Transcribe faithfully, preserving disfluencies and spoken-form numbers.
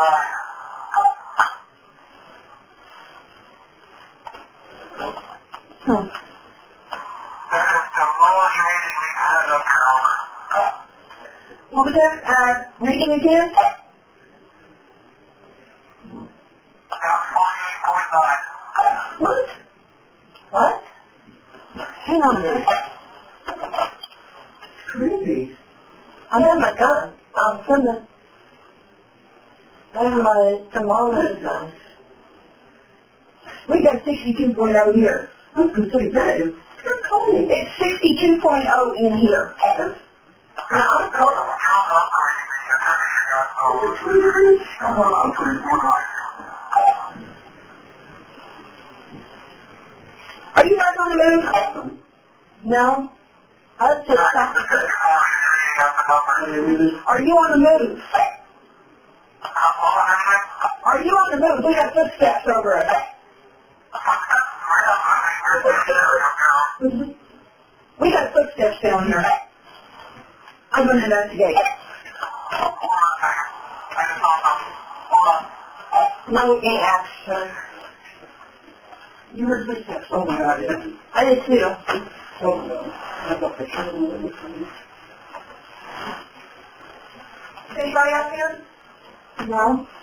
Hmm. What was that? Uh, reading again? What? What? Hang on a minute. Creepy. I have my gun. I'll send it. I have my thermometer gun. We got sixty-two point oh here. I was going to say that is. You're calling. It's sixty-two point oh in here. Now, I'm calling. Are you guys on the move? No? I'll just stop. Are you on the move? Are you on the move? We got footsteps over us. Mm-hmm. We got footsteps down here. I'm going to investigate. No action. You heard footsteps. Oh my God. I did too. Oh no. I got the camera. Is anybody out here? No.